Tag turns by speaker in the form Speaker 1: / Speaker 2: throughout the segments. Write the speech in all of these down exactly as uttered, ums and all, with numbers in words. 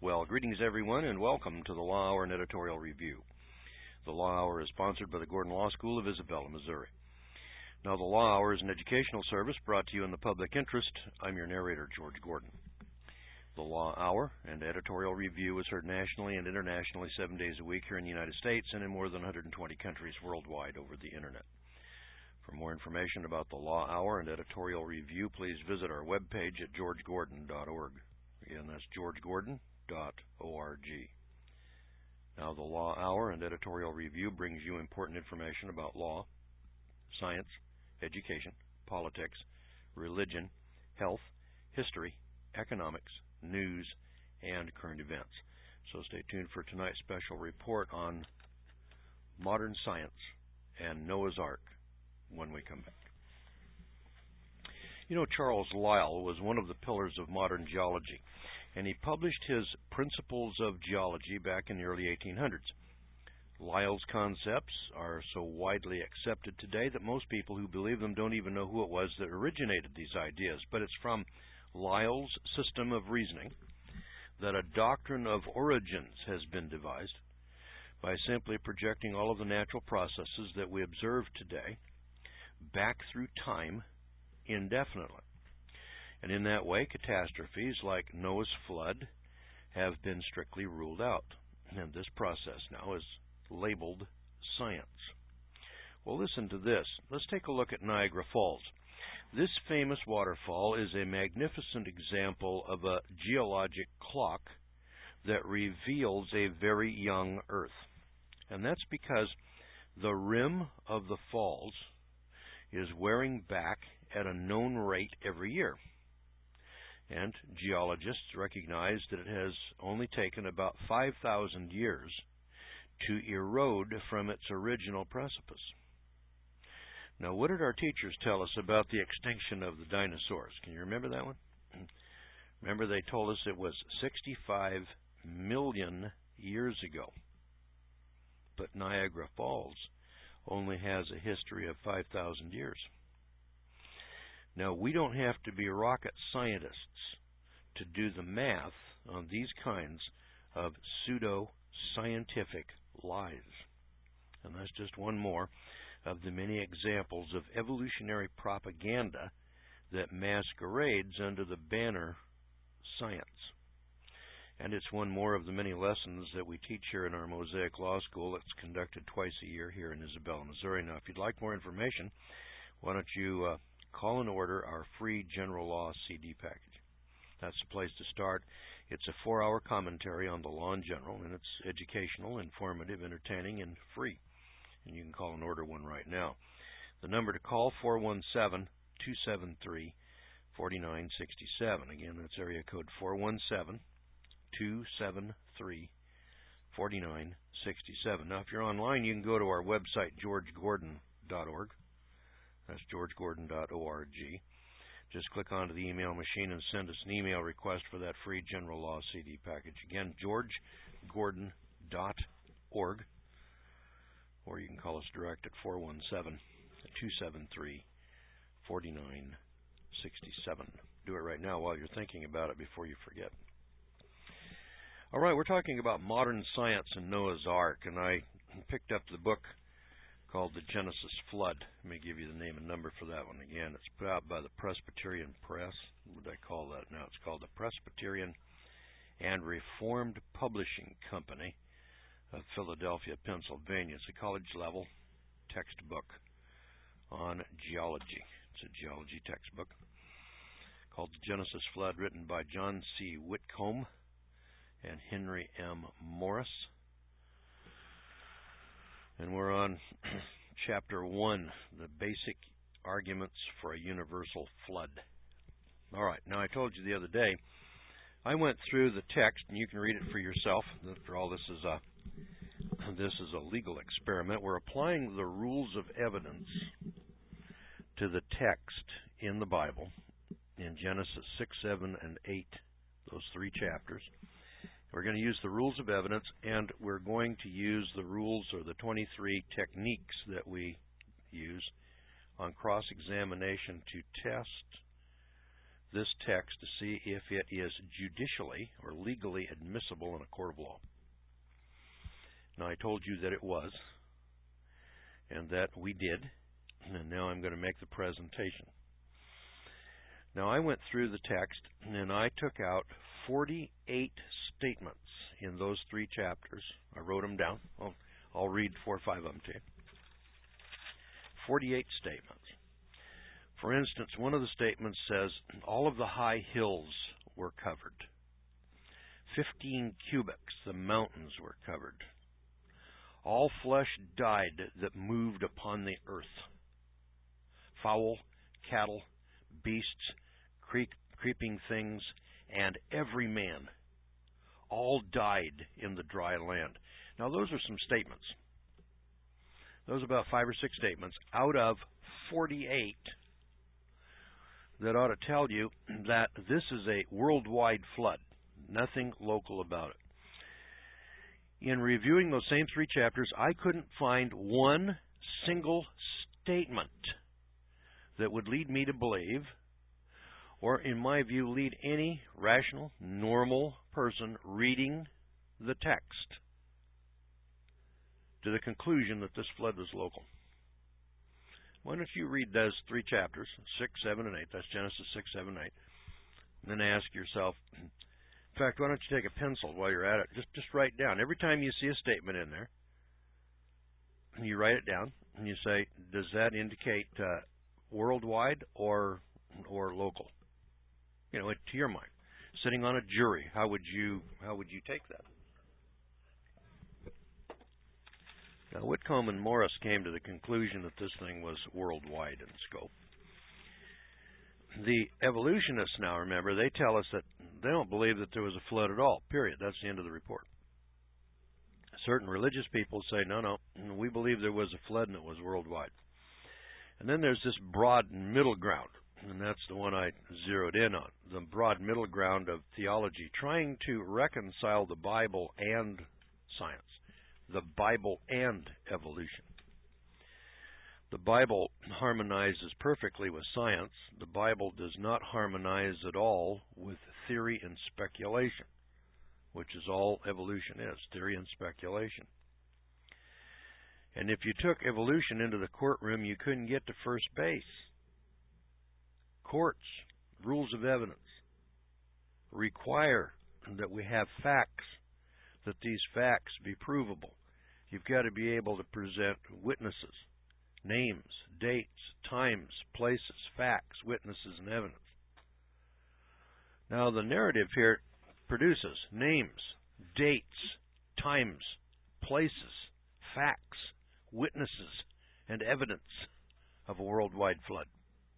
Speaker 1: Well, greetings everyone, and welcome to the Law Hour and Editorial Review. The Law Hour is sponsored by the Gordon Law School of Isabella, Missouri. Now, the Law Hour is an educational service brought to you in the public interest. I'm your narrator, George Gordon. The Law Hour and Editorial Review is heard nationally and internationally seven days a week here in the United States and in more than one hundred twenty countries worldwide over the Internet. For more information about the Law Hour and Editorial Review, please visit our webpage at george gordon dot org. Again, that's george gordon dot org. Now, the Law Hour and Editorial Review brings you important information about law, science, education, politics, religion, health, history, economics, news, and current events. So stay tuned for tonight's special report on modern science and Noah's Ark when we come back. You know, Charles Lyell was one of the pillars of modern geology, and he published his Principles of Geology back in the early eighteen hundreds. Lyell's concepts are so widely accepted today that most people who believe them don't even know who it was that originated these ideas, but it's from Lyell's system of reasoning that a doctrine of origins has been devised by simply projecting all of the natural processes that we observe today back through time indefinitely. And in that way, catastrophes like Noah's flood have been strictly ruled out. And this process now is labeled science. Well, listen to this. Let's take a look at Niagara Falls. This famous waterfall is a magnificent example of a geologic clock that reveals a very young Earth. And that's because the rim of the falls is wearing back at a known rate every year. And geologists recognize that it has only taken about five thousand years to erode from its original precipice. Now, what did our teachers tell us about the extinction of the dinosaurs? Can you remember that one? Remember, they told us it was sixty-five million years ago. But Niagara Falls only has a history of five thousand years. Now, we don't have to be rocket scientists to do the math on these kinds of pseudo-scientific lies. And that's just one more of the many examples of evolutionary propaganda that masquerades under the banner science. And it's one more of the many lessons that we teach here in our Mosaic Law School that's conducted twice a year here in Isabella, Missouri. Now, if you'd like more information, why don't you uh, call and order our free General Law C D package. That's the place to start. It's a four-hour commentary on the law in general, and it's educational, informative, entertaining, and free. And you can call and order one right now. The number to call, four one seven, two seven three, four nine six seven. Again, that's area code four one seven, two seven three, four nine six seven. Now, if you're online, you can go to our website, george gordon dot org. That's george gordon dot org. Just click onto the email machine and send us an email request for that free General Law C D package. Again, george gordon dot org. Or you can call us direct at four one seven, two seven three, four nine six seven. Do it right now while you're thinking about it before you forget. All right, we're talking about modern science and Noah's Ark, and I picked up the book called The Genesis Flood. Let me give you the name and number for that one again. It's put out by the Presbyterian Press. What would I call that now? It's called the Presbyterian and Reformed Publishing Company of Philadelphia, Pennsylvania. It's a college-level textbook on geology. It's a geology textbook called The Genesis Flood, written by John C. Whitcomb and Henry M. Morris. And we're on Chapter one, the basic arguments for a universal flood. All right, now I told you the other day, I went through the text, and you can read it for yourself. After all, this is a this is a legal experiment. We're applying the rules of evidence to the text in the Bible in Genesis six, seven, and eight, those three chapters. We're going to use the rules of evidence, and we're going to use the rules or the twenty-three techniques that we use on cross-examination to test this text to see if it is judicially or legally admissible in a court of law. Now, I told you that it was, and that we did, and now I'm going to make the presentation. Now, I went through the text, and I took out forty-eight statements in those three chapters. I wrote them down. I'll, I'll read four or five of them to you. forty-eight statements. For instance, one of the statements says, all of the high hills were covered. Fifteen cubits, the mountains were covered. All flesh died that moved upon the earth. Fowl, cattle, beasts, creep, creeping things, and every man, all died in the dry land. Now, those are some statements. Those are about five or six statements out of forty-eight that ought to tell you that this is a worldwide flood. Nothing local about it. In reviewing those same three chapters, I couldn't find one single statement that would lead me to believe, or in my view, lead any rational, normal person reading the text to the conclusion that this flood was local. Why don't you read those three chapters, six, seven, and eight. That's Genesis six, seven, eight. And then ask yourself, in fact, why don't you take a pencil while you're at it? Just just write down. Every time you see a statement in there, you write it down, and you say, does that indicate uh, worldwide or or local? You know, to your mind. Sitting on a jury, how would you how would you take that? Now, Whitcomb and Morris came to the conclusion that this thing was worldwide in scope. The evolutionists now, remember, they tell us that they don't believe that there was a flood at all, period. That's the end of the report. Certain religious people say, no, no, we believe there was a flood and it was worldwide. And then there's this broad middle ground, and that's the one I zeroed in on, the broad middle ground of theology, trying to reconcile the Bible and science. The Bible and evolution. The Bible harmonizes perfectly with science. The Bible does not harmonize at all with theory and speculation, which is all evolution is, theory and speculation. And if you took evolution into the courtroom, you couldn't get to first base. Courts, rules of evidence, require that we have facts, that these facts be provable. You've got to be able to present witnesses, names, dates, times, places, facts, witnesses, and evidence. Now, the narrative here produces names, dates, times, places, facts, witnesses, and evidence of a worldwide flood.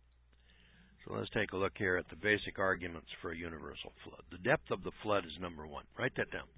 Speaker 1: So let's take a look here at the basic arguments for a universal flood. The depth of the flood is number one. Write that down.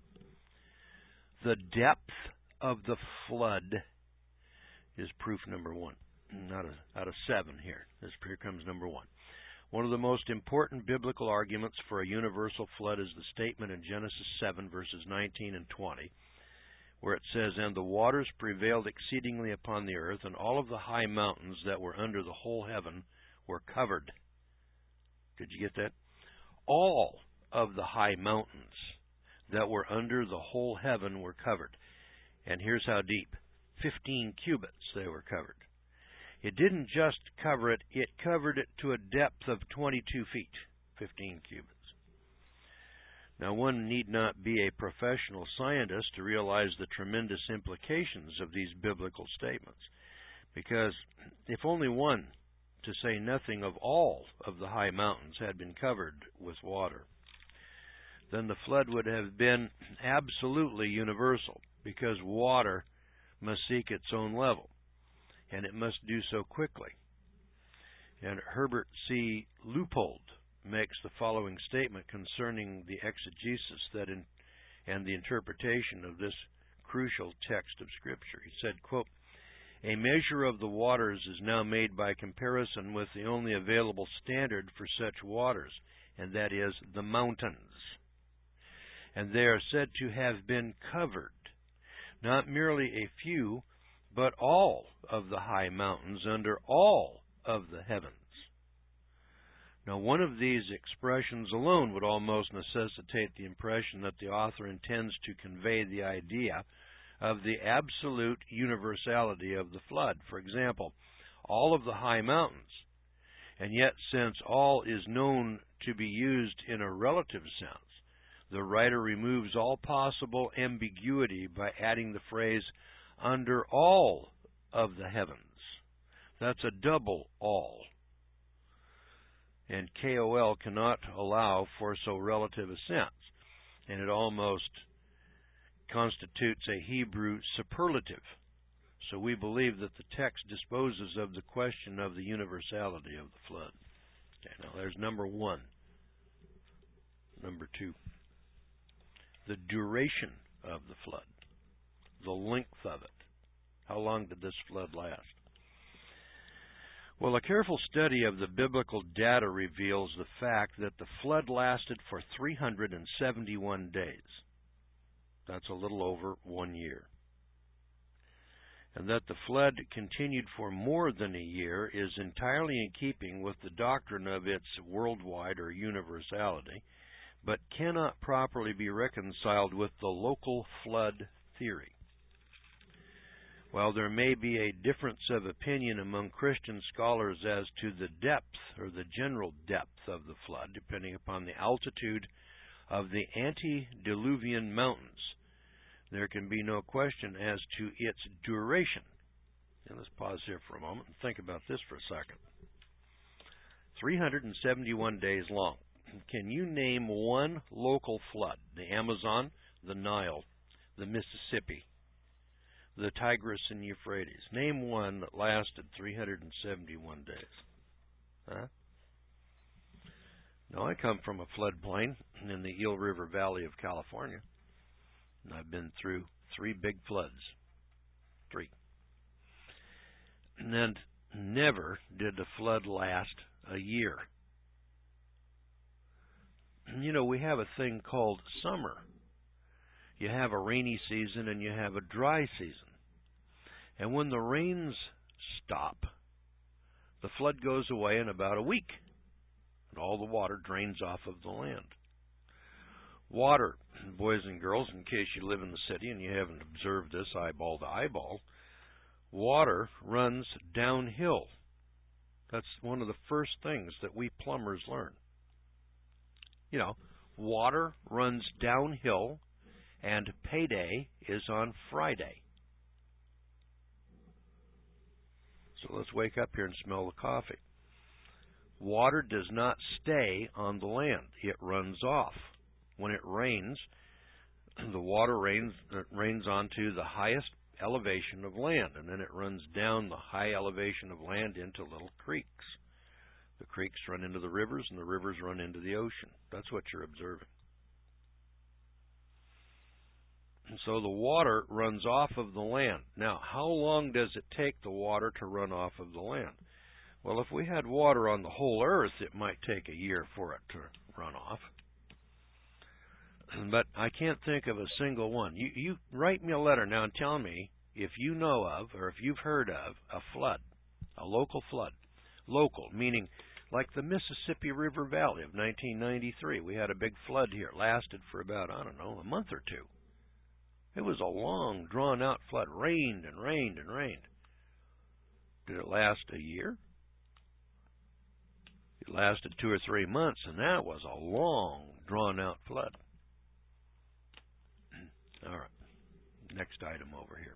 Speaker 1: The depth of the flood is proof number one. Out of, out of seven here. This here comes number one. One of the most important biblical arguments for a universal flood is the statement in Genesis seven, verses nineteen and twenty, where it says, and the waters prevailed exceedingly upon the earth, and all of the high mountains that were under the whole heaven were covered. Did you get that? All of the high mountains that were under the whole heaven were covered. And here's how deep. Fifteen cubits they were covered. It didn't just cover it, it covered it to a depth of twenty-two feet. Fifteen cubits. Now, one need not be a professional scientist to realize the tremendous implications of these biblical statements. Because if only one, to say nothing of all of the high mountains, had been covered with water, then the flood would have been absolutely universal, because water must seek its own level, and it must do so quickly. And Herbert C. Leupold makes the following statement concerning the exegesis that in, and the interpretation of this crucial text of Scripture. He said, quote, a measure of the waters is now made by comparison with the only available standard for such waters, and that is the mountains. And they are said to have been covered, not merely a few, but all of the high mountains under all of the heavens. Now, one of these expressions alone would almost necessitate the impression that the author intends to convey the idea of the absolute universality of the flood. For example, all of the high mountains. And yet, since all is known to be used in a relative sense, the writer removes all possible ambiguity by adding the phrase, under all of the heavens. That's a double all. And K O L cannot allow for so relative a sense, and it almost constitutes a Hebrew superlative. So we believe that the text disposes of the question of the universality of the flood. Okay, now there's number one. Number two, the duration of the flood, the length of it. How long did this flood last? Well, a careful study of the biblical data reveals the fact that the flood lasted for three hundred seventy-one days. That's a little over one year. And that the flood continued for more than a year is entirely in keeping with the doctrine of its worldwide or universality, but cannot properly be reconciled with the local flood theory. While there may be a difference of opinion among Christian scholars as to the depth or the general depth of the flood, depending upon the altitude of the antediluvian mountains, there can be no question as to its duration. And let's pause here for a moment and think about this for a second. three hundred seventy-one days long. Can you name one local flood? The Amazon, the Nile, the Mississippi, the Tigris and Euphrates. Name one that lasted three hundred seventy-one days. Huh? Now, I come from a floodplain in the Eel River Valley of California, and I've been through three big floods. Three. And never did the flood last a year. You know, we have a thing called summer. You have a rainy season and you have a dry season. And when the rains stop, the flood goes away in about a week, and all the water drains off of the land. Water, boys and girls, in case you live in the city and you haven't observed this eyeball to eyeball, water runs downhill. That's one of the first things that we plumbers learn. You know, water runs downhill, and payday is on Friday. So let's wake up here and smell the coffee. Water does not stay on the land. It runs off. When it rains, the water rains, rains onto the highest elevation of land, and then it runs down the high elevation of land into little creeks. The creeks run into the rivers, and the rivers run into the ocean. That's what you're observing. And so the water runs off of the land. Now, how long does it take the water to run off of the land? Well, if we had water on the whole earth, it might take a year for it to run off. But I can't think of a single one. You, you write me a letter now and tell me if you know of, or if you've heard of, a flood, a local flood. Local, meaning like the Mississippi River Valley of nineteen ninety-three. We had a big flood here. It lasted for about, I don't know, a month or two. It was a long, drawn-out flood. Rained and rained and rained. Did it last a year? It lasted two or three months, and that was a long, drawn-out flood. All right. Next item over here.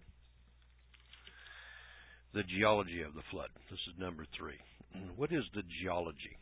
Speaker 1: The geology of the flood. This is number three. What is the geology?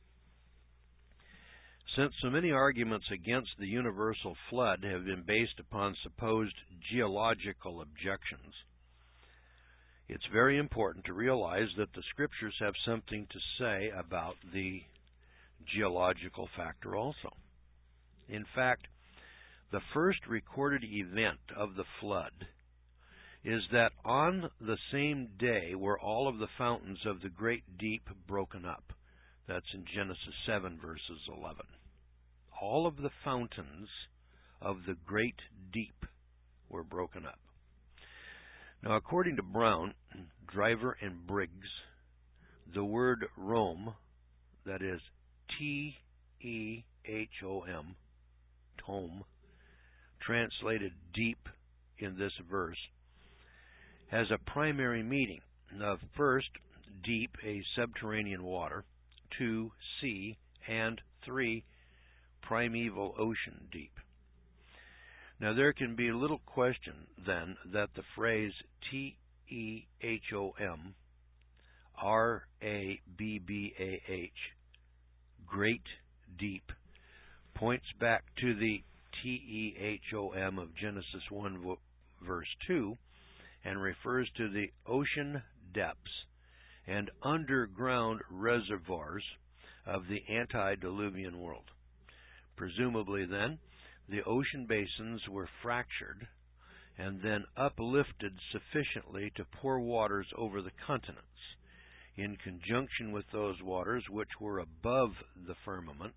Speaker 1: Since so many arguments against the universal flood have been based upon supposed geological objections, it's very important to realize that the Scriptures have something to say about the geological factor also. In fact, the first recorded event of the flood is that on the same day were all of the fountains of the great deep broken up. That's in Genesis seven, verses eleven. All of the fountains of the great deep were broken up. Now, according to Brown, Driver, and Briggs, the word Rome, that is T E H O M, tome, translated deep in this verse, has a primary meaning of first, deep, a subterranean water, two, sea, and three, primeval ocean deep. Now there can be little question then that the phrase T E H O M, R A B B A H, great deep, points back to the T E H O M of Genesis one verse two and refers to the ocean depths and underground reservoirs of the antediluvian world. Presumably then, the ocean basins were fractured and then uplifted sufficiently to pour waters over the continents, in conjunction with those waters which were above the firmament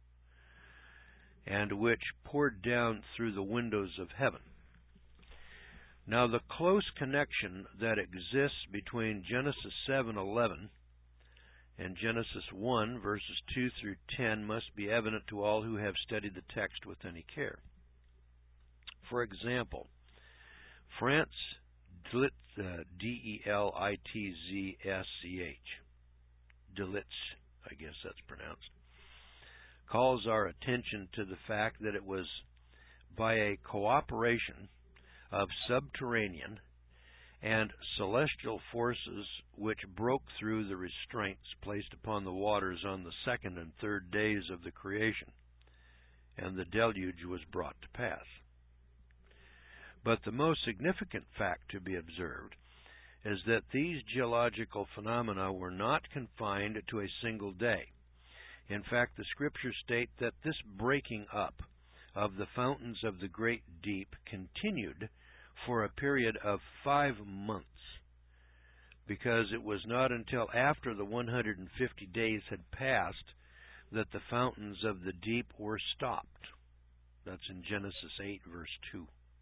Speaker 1: and which poured down through the windows of heaven. Now the close connection that exists between Genesis seven eleven and Genesis one verses two through ten must be evident to all who have studied the text with any care. For example, Franz Delitzsch, uh, D E L I T Z S C H, Delitzsch, I guess that's pronounced, calls our attention to the fact that it was by a cooperation of subterranean and celestial forces which broke through the restraints placed upon the waters on the second and third days of the creation, and the deluge was brought to pass. But the most significant fact to be observed is that these geological phenomena were not confined to a single day. In fact, the Scriptures state that this breaking up of the fountains of the great deep continued for a period of five months, because it was not until after the one hundred fifty days had passed that the fountains of the deep were stopped. That's in Genesis eight, verse two.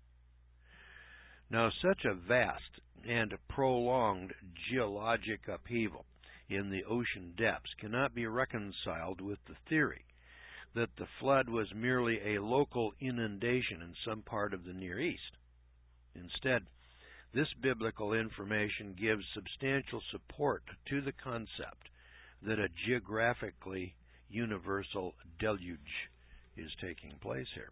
Speaker 1: Now, such a vast and prolonged geologic upheaval in the ocean depths cannot be reconciled with the theory that the flood was merely a local inundation in some part of the Near East. Instead, this biblical information gives substantial support to the concept that a geographically universal deluge is taking place here.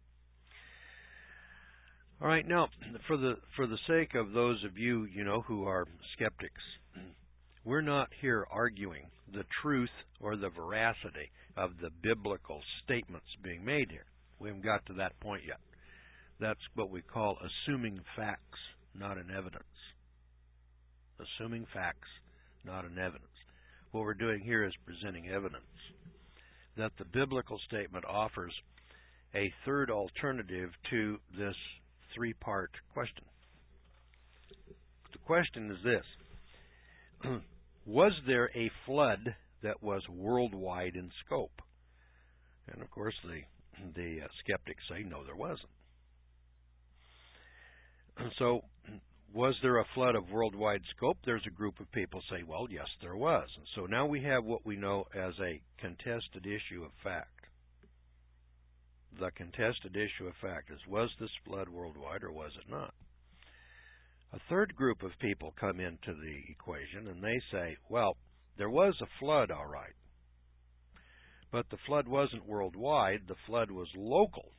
Speaker 1: All right, now, for the for the sake of those of you, you know, who are skeptics, we're not here arguing the truth or the veracity of the biblical statements being made here. We haven't got to that point yet. That's what we call assuming facts, not an evidence. Assuming facts, not an evidence. What we're doing here is presenting evidence that the biblical statement offers a third alternative to this three-part question. The question is this: was there a flood that was worldwide in scope? And of course, the the uh, skeptics say no, there wasn't. So, was there a flood of worldwide scope? There's a group of people say, well, yes, there was. And so now we have what we know as a contested issue of fact. The contested issue of fact is, was this flood worldwide or was it not? A third group of people come into the equation and they say, well, there was a flood, all right. But the flood wasn't worldwide, the flood was local.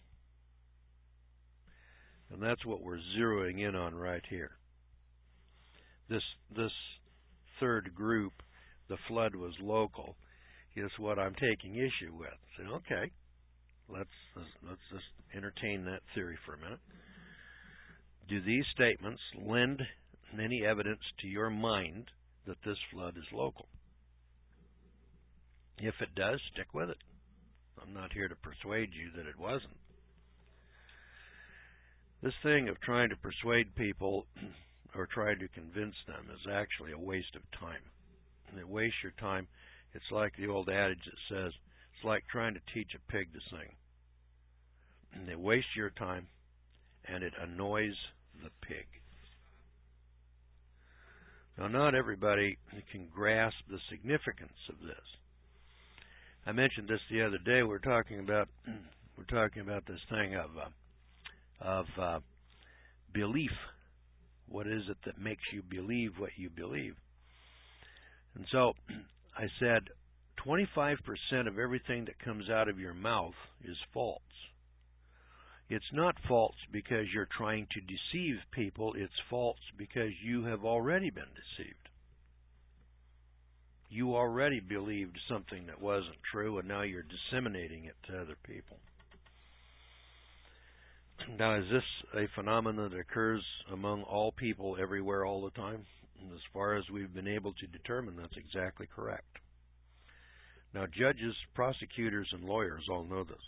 Speaker 1: And that's what we're zeroing in on right here. This this third group, the flood was local, is what I'm taking issue with. So, okay, let's let's just entertain that theory for a minute. Do these statements lend any evidence to your mind that this flood is local? If it does, stick with it. I'm not here to persuade you that it wasn't. This thing of trying to persuade people or trying to convince them is actually a waste of time. And it wastes your time. It's like the old adage that says, it's like trying to teach a pig to sing. And they waste your time, and it annoys the pig. Now, not everybody can grasp the significance of this. I mentioned this the other day. We're talking about we're talking about this thing of uh, of uh, belief. What is it that makes you believe what you believe? And so I said, twenty-five percent of everything that comes out of your mouth is false. It's not false because you're trying to deceive people. It's false because you have already been deceived. You already believed something that wasn't true, and now you're disseminating it to other people. Now, is this a phenomenon that occurs among all people everywhere all the time? And as far as we've been able to determine, that's exactly correct. Now, judges, prosecutors, and lawyers all know this.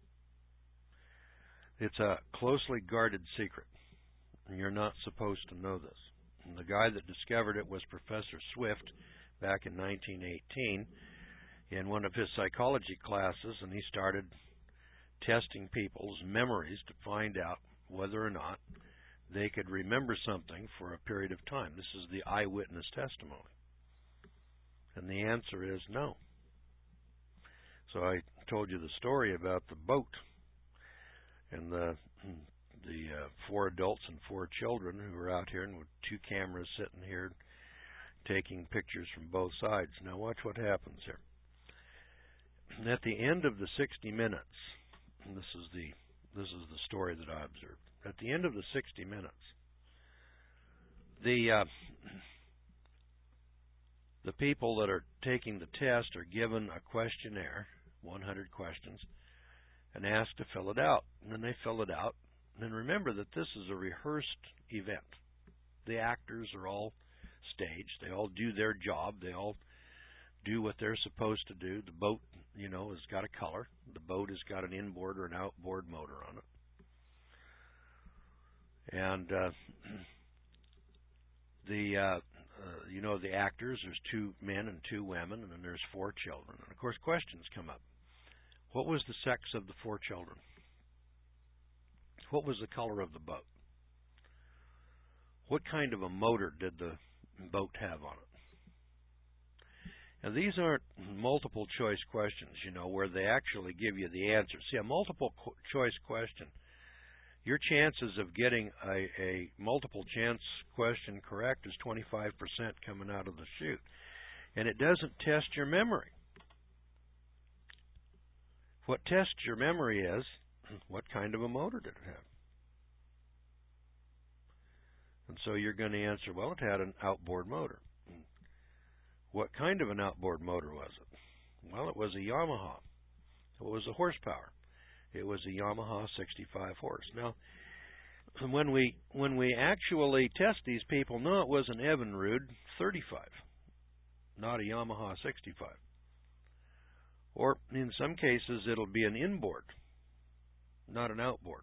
Speaker 1: It's a closely guarded secret, and you're not supposed to know this. And the guy that discovered it was Professor Swift back in nineteen eighteen in one of his psychology classes, and he started testing people's memories to find out whether or not they could remember something for a period of time. This is the eyewitness testimony. And the answer is no. So I told you the story about the boat and the the uh, four adults and four children who were out here, and with two cameras sitting here taking pictures from both sides. Now watch what happens here. And at the end of the sixty minutes, and this is the this is the story that I observed. At the end of the sixty minutes, the uh, the people that are taking the test are given a questionnaire, one hundred questions, and asked to fill it out. And then they fill it out. And remember that this is a rehearsed event. The actors are all staged. They all do their job. They all do what they're supposed to do. The boat, you know, has got a color. The boat has got an inboard or an outboard motor on it. And uh, the, uh, uh, you know, the actors, there's two men and two women, and then there's four children. And, of course, questions come up. What was the sex of the four children? What was the color of the boat? What kind of a motor did the boat have on it? Now, these aren't multiple choice questions, you know, where they actually give you the answer. See, a multiple qu- choice question, your chances of getting a, a multiple chance question correct is twenty-five percent coming out of the chute. And it doesn't test your memory. What tests your memory is, what kind of a motor did it have? And so you're going to answer, well, it had an outboard motor. What kind of an outboard motor was it? Well, it was a Yamaha. What was the horsepower? It was a Yamaha sixty-five horse. Now, when we when we actually test these people, no, it was an Evinrude thirty-five, not a Yamaha sixty-five. Or in some cases, it'll be an inboard, not an outboard.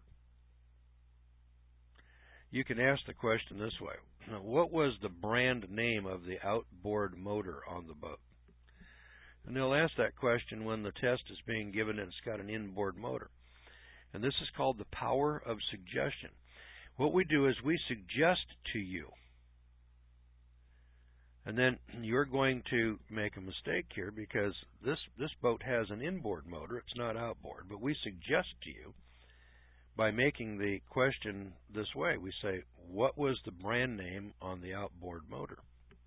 Speaker 1: You can ask the question this way. Now, what was the brand name of the outboard motor on the boat? And they'll ask that question when the test is being given and it's got an inboard motor. And this is called the power of suggestion. What we do is we suggest to you, and then you're going to make a mistake here because this, this boat has an inboard motor. It's not outboard. But we suggest to you by making the question this way. We say, what was the brand name on the outboard motor?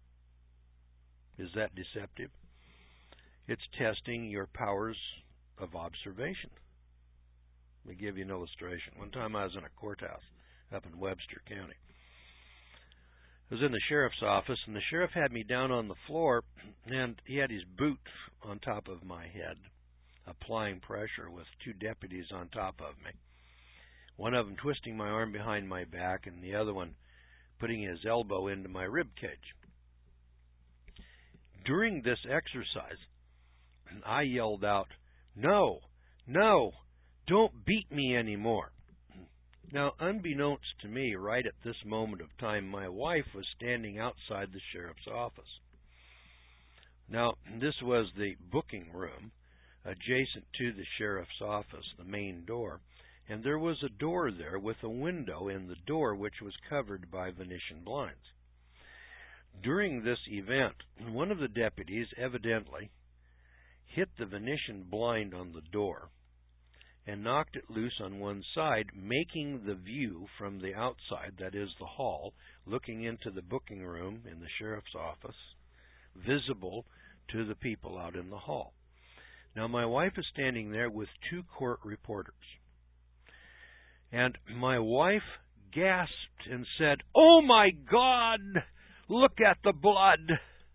Speaker 1: Is that deceptive? It's testing your powers of observation. Let me give you an illustration. One time I was in a courthouse up in Webster County. I was in the sheriff's office, and the sheriff had me down on the floor, and he had his boot on top of my head, applying pressure with two deputies on top of me. One of them twisting my arm behind my back, and the other one putting his elbow into my rib cage. During this exercise, I yelled out, "No, no, don't beat me anymore." Now, unbeknownst to me, right at this moment of time, my wife was standing outside the sheriff's office. Now, this was the booking room adjacent to the sheriff's office, the main door. And there was a door there with a window in the door which was covered by Venetian blinds. During this event, one of the deputies, evidently, hit the Venetian blind on the door and knocked it loose on one side, making the view from the outside, that is the hall, looking into the booking room in the sheriff's office, visible to the people out in the hall. Now, my wife is standing there with two court reporters. And my wife gasped and said, "Oh my God, look at the blood."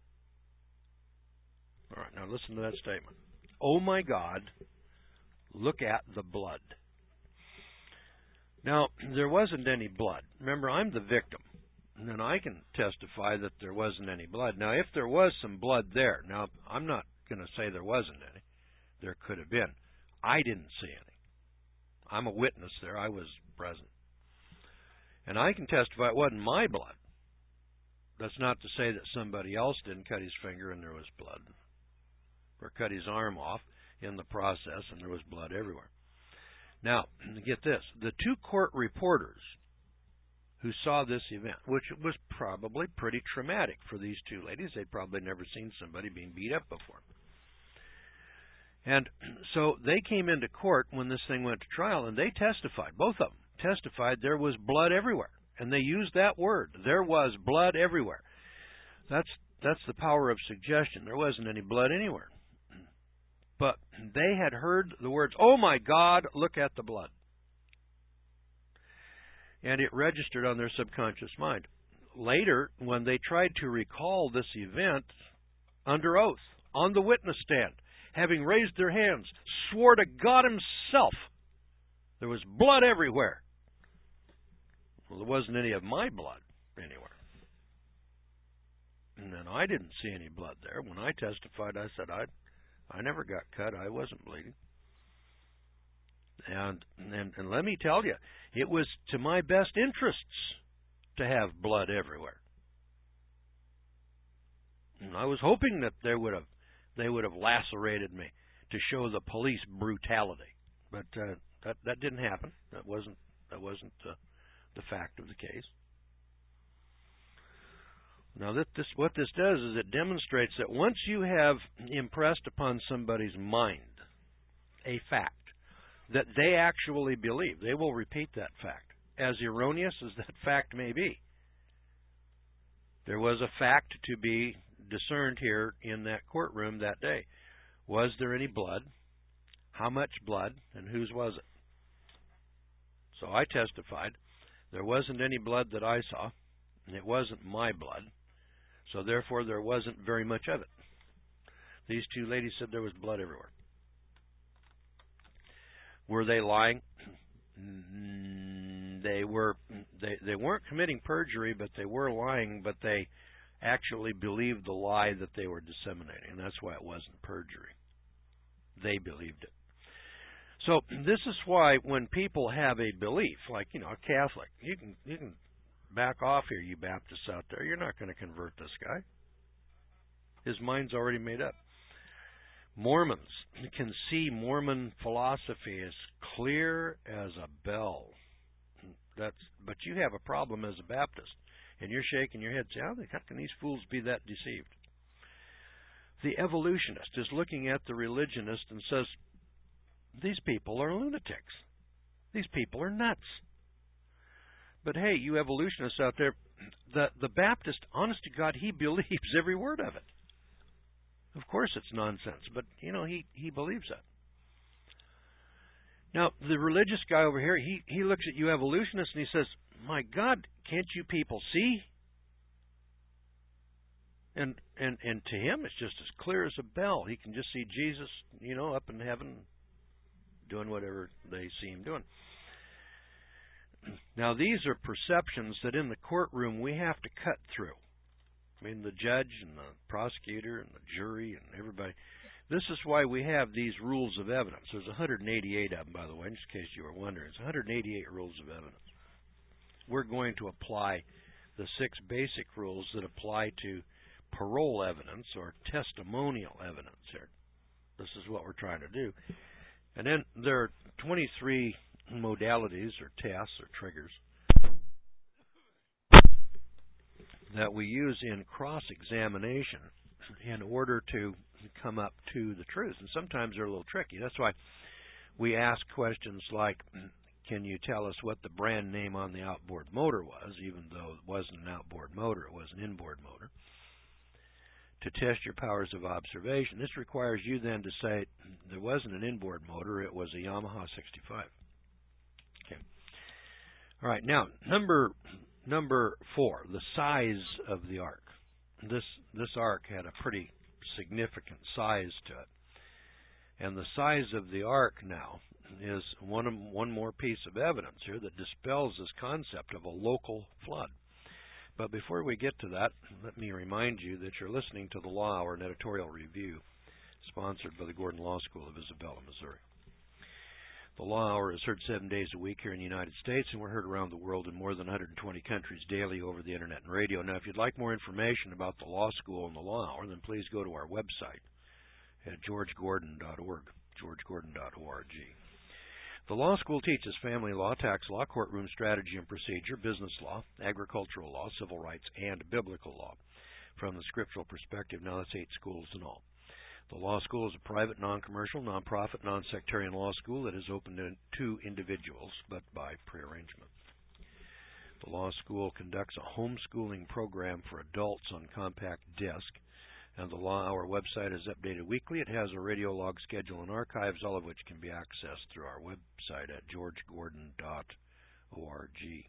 Speaker 1: All right, now listen to that statement. "Oh my God, look at the blood." Now, there wasn't any blood. Remember, I'm the victim, and I can testify that there wasn't any blood. Now, if there was some blood there, now, I'm not going to say there wasn't any. There could have been. I didn't see any. I'm a witness there. I was present. And I can testify it wasn't my blood. That's not to say that somebody else didn't cut his finger and there was blood, or cut his arm off in the process and there was blood everywhere. Now, get this. The two court reporters who saw this event, which was probably pretty traumatic for these two ladies. They'd probably never seen somebody being beat up before. And so they came into court when this thing went to trial, and they testified, both of them testified there was blood everywhere. And they used that word. There was blood everywhere. That's that's the power of suggestion. There wasn't any blood anywhere. But they had heard the words, "Oh my God, look at the blood." And it registered on their subconscious mind. Later, when they tried to recall this event under oath, on the witness stand, having raised their hands, swore to God himself there was blood everywhere. Well, there wasn't any of my blood anywhere. And then I didn't see any blood there. When I testified, I said, I I never got cut. I wasn't bleeding. And, and and let me tell you, it was to my best interests to have blood everywhere. And I was hoping that they would have they would have lacerated me to show the police brutality, but uh, that that didn't happen. That wasn't that wasn't uh, the fact of the case. Now, that this what this does is it demonstrates that once you have impressed upon somebody's mind a fact that they actually believe, they will repeat that fact, as erroneous as that fact may be. There was a fact to be discerned here in that courtroom that day. Was there any blood? How much blood? And whose was it? So I testified there wasn't any blood that I saw, and it wasn't my blood. So therefore, there wasn't very much of it. These two ladies said there was blood everywhere. Were they lying? They were. They they weren't committing perjury, but they were lying. But they actually believed the lie that they were disseminating, and that's why it wasn't perjury. They believed it. So this is why when people have a belief, like you know, a Catholic, you can you can. Back off here, you Baptists out there. You're not going to convert this guy. His mind's already made up. Mormons can see Mormon philosophy as clear as a bell. That's, but you have a problem as a Baptist, and you're shaking your head saying, how can these fools be that deceived? The evolutionist is looking at the religionist and says, these people are lunatics. These people are nuts. But hey, you evolutionists out there, the, the Baptist, honest to God, he believes every word of it. Of course it's nonsense, but, you know, he, he believes that. Now, the religious guy over here, he, he looks at you evolutionists and he says, my God, can't you people see? And, and, and to him, it's just as clear as a bell. He can just see Jesus, you know, up in heaven doing whatever they see him doing. Now, these are perceptions that in the courtroom we have to cut through. I mean, the judge and the prosecutor and the jury and everybody. This is why we have these rules of evidence. There's one hundred eighty-eight of them, by the way, just in case you were wondering. It's one hundred eighty-eight rules of evidence. We're going to apply the six basic rules that apply to parole evidence or testimonial evidence here. This is what we're trying to do. And then there are twenty-three modalities or tests or triggers that we use in cross-examination in order to come up to the truth. And sometimes they're a little tricky. That's why we ask questions like, can you tell us what the brand name on the outboard motor was, even though it wasn't an outboard motor, it was an inboard motor, to test your powers of observation. This requires you then to say there wasn't an inboard motor, it was a Yamaha sixty-five. Okay. All right, now, number number four, the size of the ark. This, this ark had a pretty significant size to it. And the size of the ark now is one, one more piece of evidence here that dispels this concept of a local flood. But before we get to that, let me remind you that you're listening to the Law Hour, an editorial review sponsored by the Gordon Law School of Isabella, Missouri. The Law Hour is heard seven days a week here in the United States, and we're heard around the world in more than one hundred twenty countries daily over the Internet and radio. Now, if you'd like more information about the Law School and the Law Hour, then please go to our website at george gordon dot org, george gordon dot org. The law school teaches family law, tax law, courtroom strategy and procedure, business law, agricultural law, civil rights, and biblical law from the scriptural perspective. Now, that's eight schools in all. The law school is a private, non-commercial, non-profit, non-sectarian law school that is open to, to individuals, but by prearrangement. The law school conducts a homeschooling program for adults on compact disc, and the Law Hour website is updated weekly. It has a radio log schedule and archives, all of which can be accessed through our website at george gordon dot org.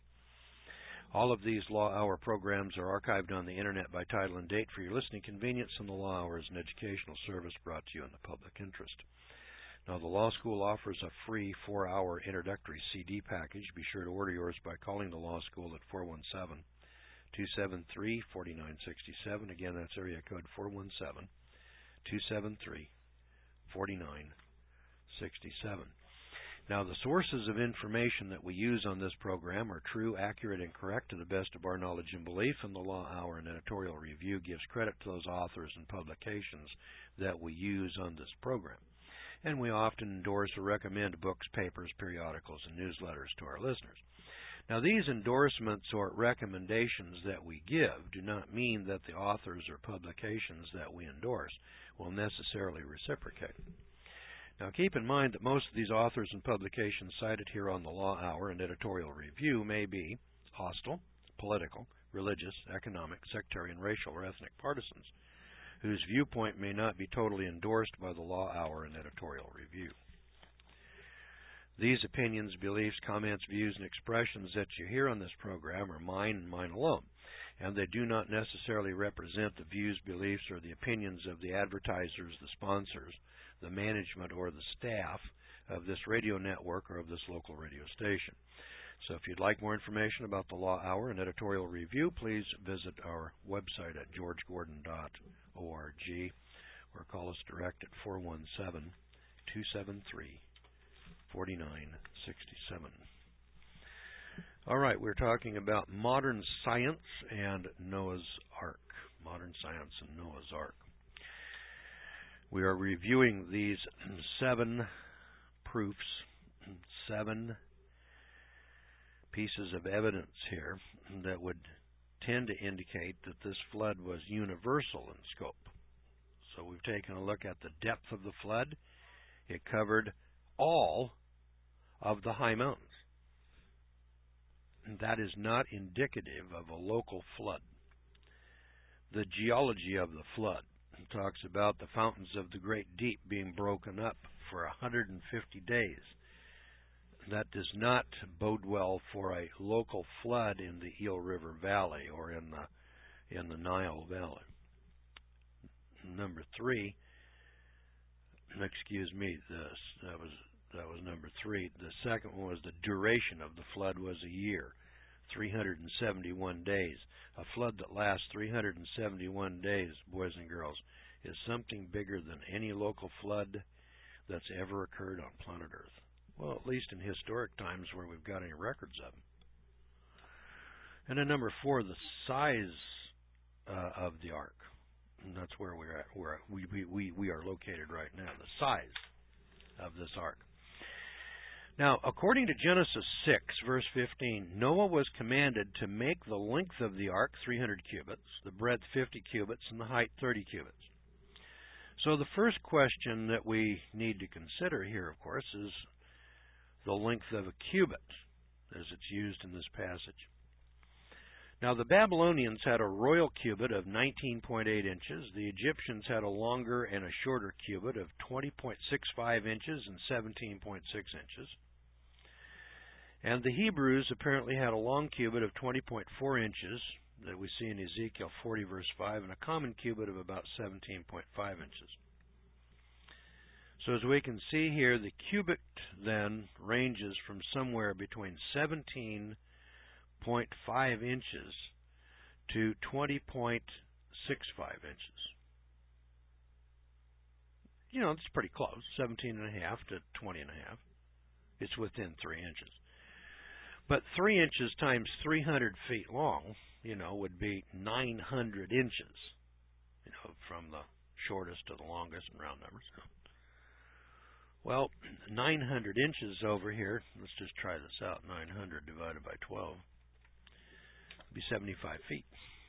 Speaker 1: All of these Law Hour programs are archived on the Internet by title and date for your listening convenience, and the Law Hour is an educational service brought to you in the public interest. Now, the Law School offers a free four-hour introductory C D package. Be sure to order yours by calling the Law School at four one seven, two seven three, four nine six seven. Again, that's area code four one seven, two seven three, four nine six seven. Now, the sources of information that we use on this program are true, accurate, and correct to the best of our knowledge and belief, and the Law Hour and editorial review gives credit to those authors and publications that we use on this program. And we often endorse or recommend books, papers, periodicals, and newsletters to our listeners. Now, these endorsements or recommendations that we give do not mean that the authors or publications that we endorse will necessarily reciprocate. Now, keep in mind that most of these authors and publications cited here on the Law Hour and editorial review may be hostile, political, religious, economic, sectarian, racial, or ethnic partisans, whose viewpoint may not be totally endorsed by the Law Hour and editorial review. These opinions, beliefs, comments, views, and expressions that you hear on this program are mine and mine alone, and they do not necessarily represent the views, beliefs, or the opinions of the advertisers, the sponsors, the management, or the staff of this radio network or of this local radio station. So if you'd like more information about the Law Hour and editorial review, please visit our website at george gordon dot org or call us direct at four one seven, two seven three, four nine six seven. All right, we're talking about modern science and Noah's Ark. Modern science and Noah's Ark. We are reviewing these seven proofs, seven pieces of evidence here that would tend to indicate that this flood was universal in scope. So we've taken a look at the depth of the flood. It covered all of the high mountains. And that is not indicative of a local flood. The geology of the flood talks about the fountains of the great deep being broken up for one hundred fifty days. That does not bode well for a local flood in the Eel River Valley or in the in the Nile Valley. Number three, excuse me, this that was that was number three. The second one was the duration of the flood was a year, three hundred seventy-one days. A flood that lasts three hundred seventy-one days, boys and girls, is something bigger than any local flood that's ever occurred on planet Earth. Well, at least in historic times where we've got any records of them. And then number four, the size uh, of the ark. And that's where we're at, where we, we, we, we are located right now, the size of this ark. Now, according to Genesis six, verse fifteen, Noah was commanded to make the length of the ark three hundred cubits, the breadth fifty cubits, and the height thirty cubits. So the first question that we need to consider here, of course, is the length of a cubit as it's used in this passage. Now, the Babylonians had a royal cubit of nineteen point eight inches. The Egyptians had a longer and a shorter cubit of twenty point six five inches and seventeen point six inches. And the Hebrews apparently had a long cubit of twenty point four inches that we see in Ezekiel forty, verse five, and a common cubit of about seventeen point five inches. So as we can see here, the cubit then ranges from somewhere between seventeen point five inches to twenty point six five inches. You know, it's pretty close, seventeen and a half to twenty and a half. It's within three inches. But three inches times three hundred feet long, you know, would be nine hundred inches, you know, from the shortest to the longest in round numbers. Well, nine hundred inches over here, let's just try this out, nine hundred divided by twelve, would be seventy-five feet.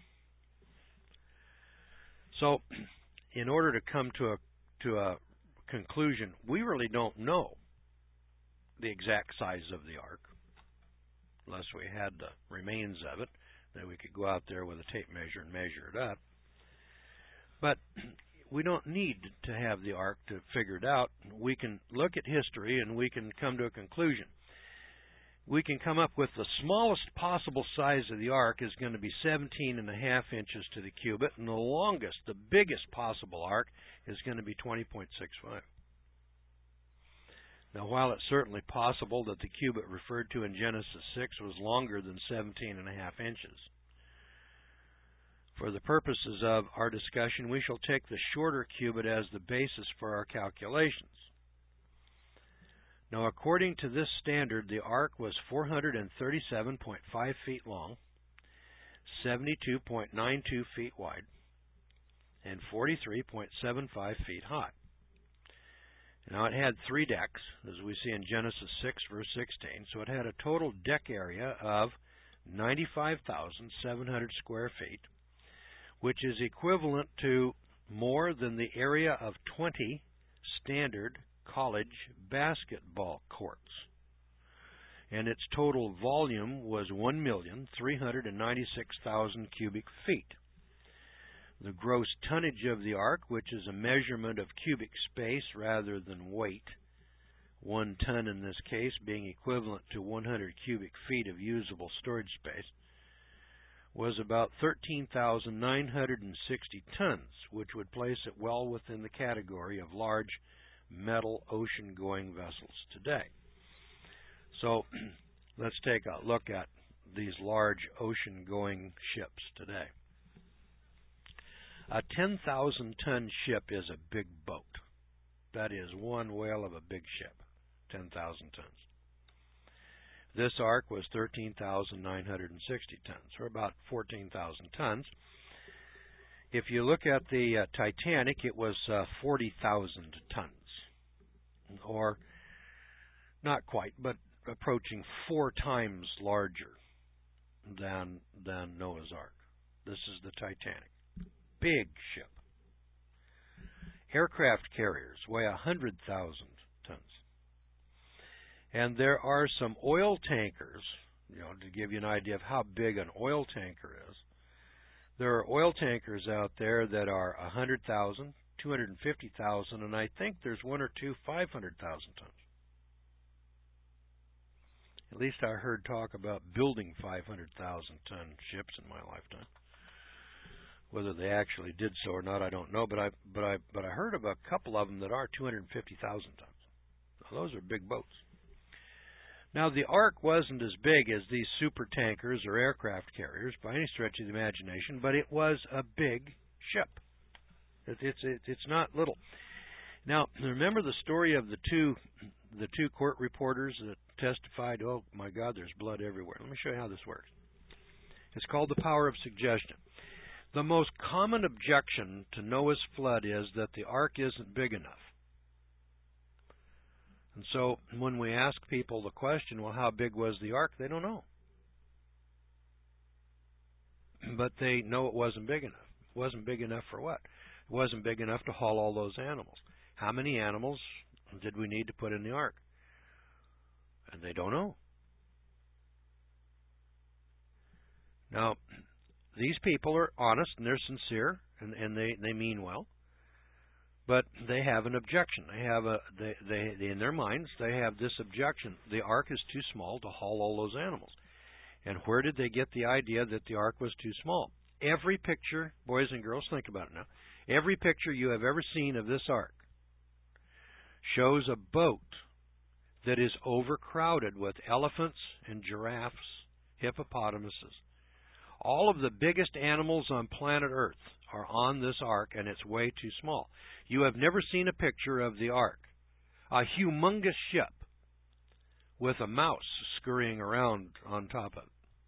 Speaker 1: So, in order to come to a, to a conclusion, we really don't know the exact size of the ark, unless we had the remains of it, that we could go out there with a tape measure and measure it up. But we don't need to have the ark to figure it out. We can look at history and we can come to a conclusion. We can come up with the smallest possible size of the ark is going to be seventeen and a half inches to the cubit, and the longest, the biggest possible ark is going to be twenty point six five. Now, while it's certainly possible that the cubit referred to in Genesis six was longer than seventeen and a half inches, for the purposes of our discussion, we shall take the shorter cubit as the basis for our calculations. Now, according to this standard, the ark was four hundred thirty-seven point five feet long, seventy-two point nine two feet wide, and forty-three point seven five feet high. Now, it had three decks, as we see in Genesis six, verse sixteen, so it had a total deck area of ninety-five thousand seven hundred square feet, which is equivalent to more than the area of twenty standard college basketball courts. And its total volume was one million three hundred ninety-six thousand cubic feet. The gross tonnage of the ark, which is a measurement of cubic space rather than weight, one ton in this case being equivalent to one hundred cubic feet of usable storage space, was about thirteen thousand nine hundred sixty tons, which would place it well within the category of large metal ocean-going vessels today. So let's take a look at these large ocean-going ships today. A ten thousand ton ship is a big boat. That is one whale of a big ship, ten thousand tons. This ark was thirteen thousand nine hundred sixty tons, or about fourteen thousand tons. If you look at the uh, Titanic, it was uh, forty thousand tons, or not quite, but approaching four times larger than, than Noah's Ark. This is the Titanic. Big ship. Aircraft carriers weigh one hundred thousand tons. And there are some oil tankers, you know, to give you an idea of how big an oil tanker is. There are oil tankers out there that are one hundred thousand, two hundred fifty thousand, and I think there's one or two five hundred thousand tons. At least I heard talk about building five hundred thousand ton ships in my lifetime. Whether they actually did so or not, I don't know, but I but I but I heard of a couple of them that are two hundred fifty thousand tons. Now, those are big boats. Now, the Ark wasn't as big as these super tankers or aircraft carriers by any stretch of the imagination, but it was a big ship. It, it's it, it's not little. Now, remember the story of the two the two court reporters that testified? Oh my God, there's blood everywhere. Let me show you how this works. It's called the power of suggestion. The most common objection to Noah's flood is that the ark isn't big enough. And so when we ask people the question, well, how big was the ark? They don't know. But they know it wasn't big enough. It wasn't big enough for what? It wasn't big enough to haul all those animals. How many animals did we need to put in the ark? And they don't know. Now, these people are honest and they're sincere and, and they, they mean well, but they have an objection. They have a they, they in their minds they have this objection. The ark is too small to haul all those animals. And where did they get the idea that the ark was too small? Every picture, boys and girls, think about it now. Every picture you have ever seen of this ark shows a boat that is overcrowded with elephants and giraffes, hippopotamuses. All of the biggest animals on planet Earth are on this ark, and it's way too small. You have never seen a picture of the ark, a humongous ship with a mouse scurrying around on top of it.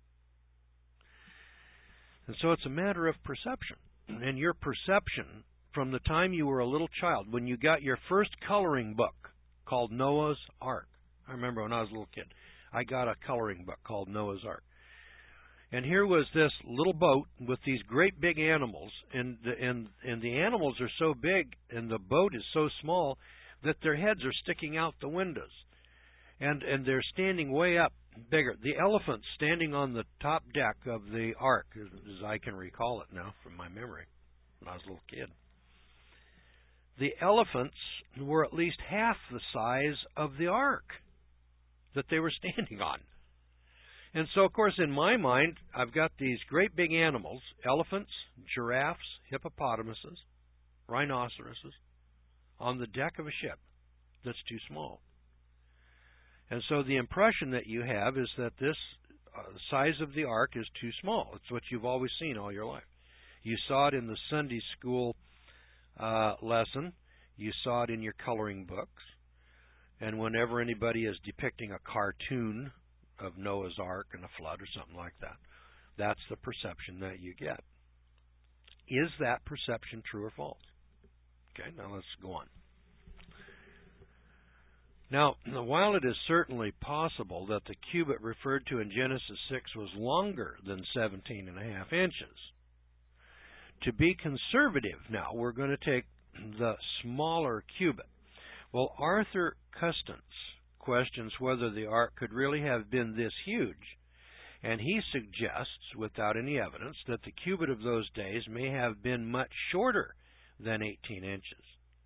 Speaker 1: And so it's a matter of perception. And your perception from the time you were a little child, when you got your first coloring book called Noah's Ark. I remember when I was a little kid, I got a coloring book called Noah's Ark. And here was this little boat with these great big animals, and the, and, and the animals are so big and the boat is so small that their heads are sticking out the windows. And, and they're standing way up bigger. The elephants standing on the top deck of the ark, as, as I can recall it now from my memory when I was a little kid. The elephants were at least half the size of the ark that they were standing on. And so, of course, in my mind, I've got these great big animals, elephants, giraffes, hippopotamuses, rhinoceroses, on the deck of a ship that's too small. And so the impression that you have is that this uh, size of the ark is too small. It's what you've always seen all your life. You saw it in the Sunday school uh, lesson. You saw it in your coloring books. And whenever anybody is depicting a cartoon of Noah's Ark and a flood or something like that, that's the perception that you get. Is that perception true or false? Okay, now let's go on. Now, while it is certainly possible that the cubit referred to in Genesis six was longer than seventeen and a half inches, to be conservative now, we're going to take the smaller cubit. Well, Arthur Custance questions whether the ark could really have been this huge, and he suggests, without any evidence, that the cubit of those days may have been much shorter than eighteen inches.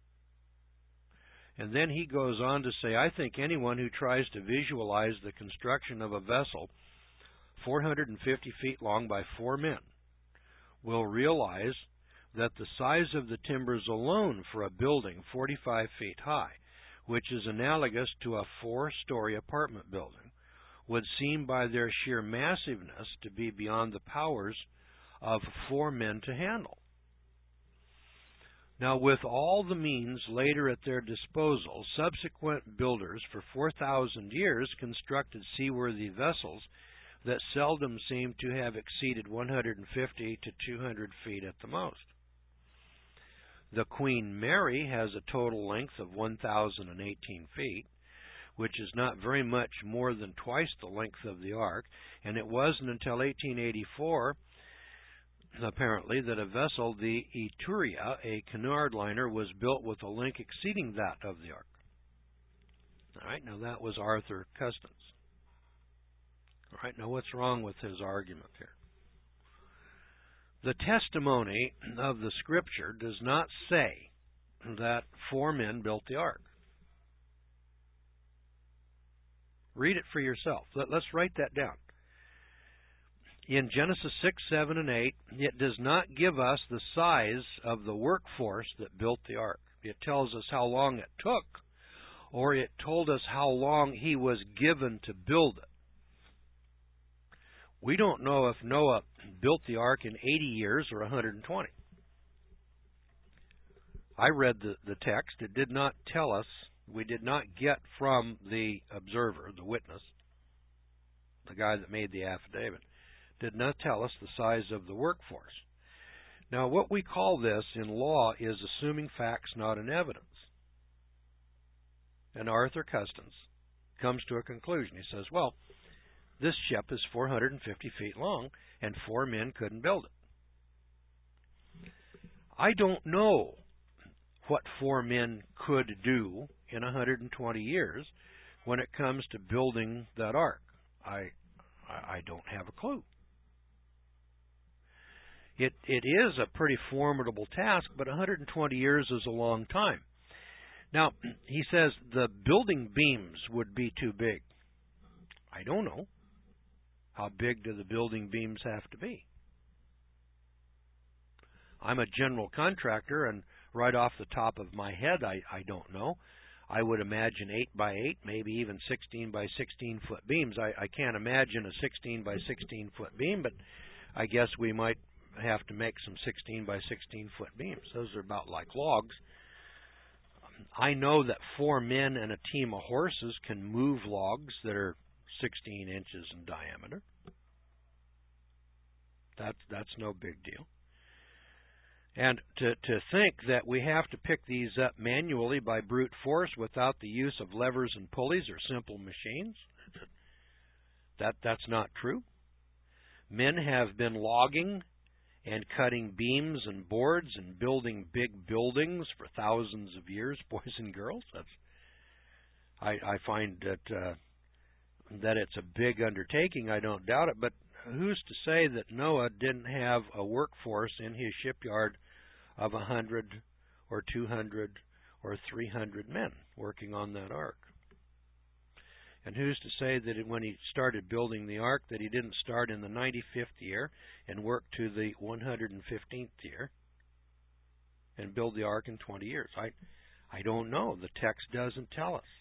Speaker 1: And then he goes on to say, I think anyone who tries to visualize the construction of a vessel four hundred fifty feet long by four men will realize that the size of the timbers alone for a building forty-five feet high, which is analogous to a four-story apartment building, would seem by their sheer massiveness to be beyond the powers of four men to handle. Now, with all the means later at their disposal, subsequent builders for four thousand years constructed seaworthy vessels that seldom seem to have exceeded one hundred fifty to two hundred feet at the most. The Queen Mary has a total length of one thousand eighteen feet, which is not very much more than twice the length of the Ark, and it wasn't until eighteen eighty-four, apparently, that a vessel, the Etruria, a Cunard liner, was built with a length exceeding that of the Ark. All right, now that was Arthur Custance. All right, now what's wrong with his argument here? The testimony of the Scripture does not say that four men built the ark. Read it for yourself. Let, let's write that down. In Genesis six, seven, and eight, it does not give us the size of the workforce that built the ark. It tells us how long it took, or it told us how long he was given to build it. We don't know if Noah built the ark in eighty years or one hundred twenty. I read the, the text. It did not tell us. We did not get from the observer, the witness, the guy that made the affidavit, did not tell us the size of the workforce. Now, what we call this in law is assuming facts not in evidence. And Arthur Custance comes to a conclusion. He says, well, this ship is four hundred fifty feet long, and four men couldn't build it.
Speaker 2: I don't know what four men could do in one hundred twenty years when it comes to building that ark. I I don't have a clue. It it is a pretty formidable task, but one hundred twenty years is a long time. Now, he says the building beams would be too big. I don't know. How big do the building beams have to be? I'm a general contractor, and right off the top of my head, I, I don't know. I would imagine eight by eight, maybe even sixteen by sixteen foot beams. I, I can't imagine a sixteen by sixteen foot beam, but I guess we might have to make some sixteen by sixteen foot beams. Those are about like logs. I know that four men and a team of horses can move logs that are sixteen inches in diameter. That's that's no big deal. And to to think that we have to pick these up manually by brute force without the use of levers and pulleys or simple machines, that that's not true. Men have been logging and cutting beams and boards and building big buildings for thousands of years, boys and girls. That's I, I find that uh, that it's a big undertaking. I don't doubt it. But who's to say that Noah didn't have a workforce in his shipyard of a hundred or two hundred or three hundred men working on that ark? And who's to say that when he started building the ark that he didn't start in the ninety-fifth year and work to the one hundred fifteenth year and build the ark in twenty years? I I don't know. The text doesn't tell us.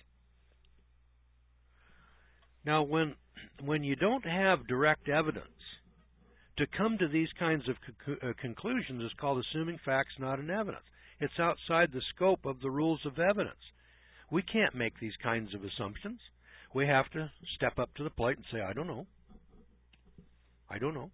Speaker 2: Now, when when you don't have direct evidence, to come to these kinds of co- uh, conclusions is called assuming facts not in evidence. It's outside the scope of the rules of evidence. We can't make these kinds of assumptions. We have to step up to the plate and say, I don't know. I don't know.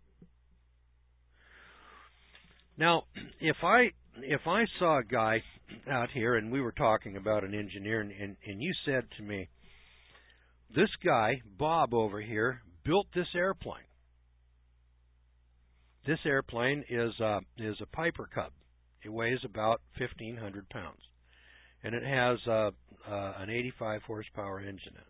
Speaker 2: Now, if I if I saw a guy out here and we were talking about an engineer and, and, and you said to me, this guy, Bob over here, built this airplane. This airplane is a, is a Piper Cub. It weighs about fifteen hundred pounds. And it has a, a, an eighty-five horsepower engine in it.